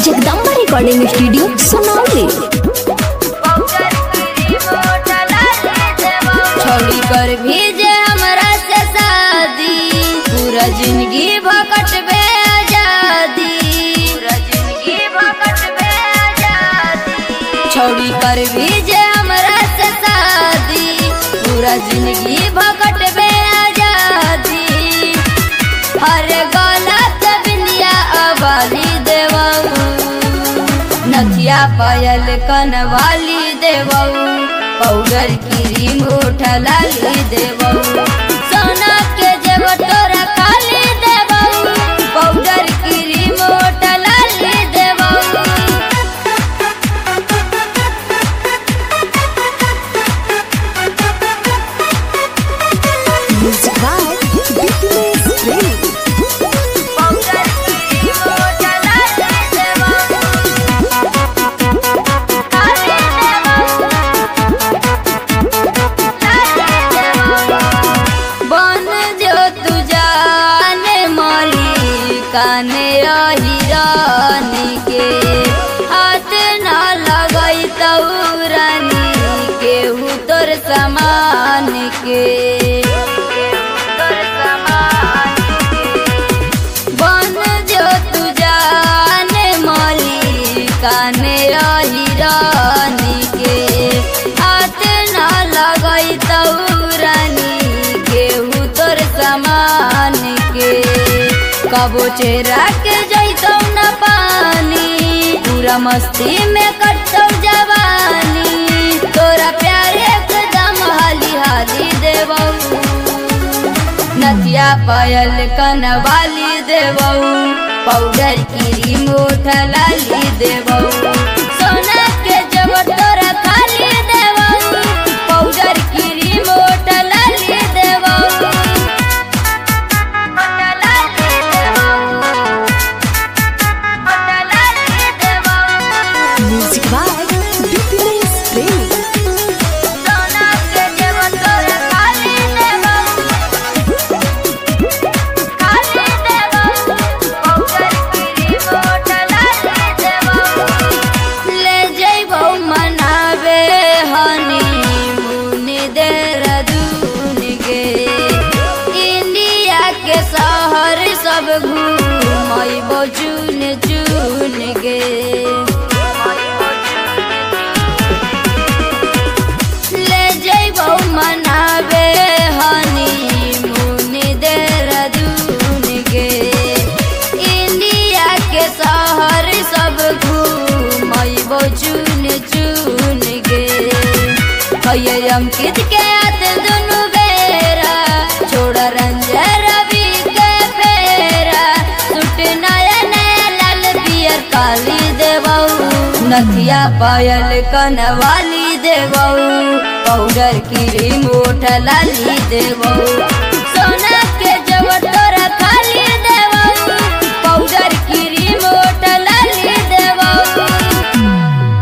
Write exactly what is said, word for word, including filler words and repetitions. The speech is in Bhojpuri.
Jagdamba recording studio Sunauli. छोड़ी कर भेजे हमरा से शादी, पूरा जिंदगी भकट बे आजादी, पूरा जिंदगी भकट बे आजादी। छोड़ी कर भेजे हमरा से शादी, पूरा जिंदगी भकट बे आजादी। हर गलत बिंदिया अवाली देवऊ, नथिया पायल कनवाली देवऊ, पाउडर क्रीम होठा लाली देवऊ, सोना के जेवर तोरा खाली देवऊ, पाउडर क्रीम होठा लाली देवऊ। Music by business Premi. Powder cream होठा लाली देवऊ, लाली देवऊ। बन जो तू जाने मालिकाने हिरानी के, हाथ न लगई तौरानी केहू तोर समान के, तोर समान के। बन जो तू जाने मालिकाने हिरानी के, हाथ न लगई तौरानी केहू तोर समान के। कबो चेहरा के जैतौ न पानी, पूरा मस्ती में कटतौ जवानी, तोरा प्यार एकदम हाली हाली देवऊ, नथिया पायल कनवाली देवऊ, पाउडर क्रीम होठा लाली देवऊ, सोना के जेवर तोरा खाली देवऊ, पाउडर क्रीम होठा लाली देवऊ, होठा लाली देवऊ, होठा लाली देवऊ। म्यूजिक बाय बिजनेस प्रेमी। सोना के जेवर तोरा खाली देवऊ, खाली देवऊ, पाउडर क्रीम होठा लाली देवऊ। ले जइबौ मनावे हनीमून देहरादून गे, इंडिया के शहर सब घूमइबौ चुन चुन गे। ले जइबौ मनावे हनीमून देहरादून गे, इंडिया के शहर सब घूमइबौ चुन चुन गे। हये अंकित के हाथ दुनु बेरा, छोड़ रंजन रवि के फेरा, सूट नया नया लाल पियर काली देवऊ, नथिया पायल कनवाली देवऊ, पाउडर क्रीम होठा लाली देवऊ, सोना के जेवर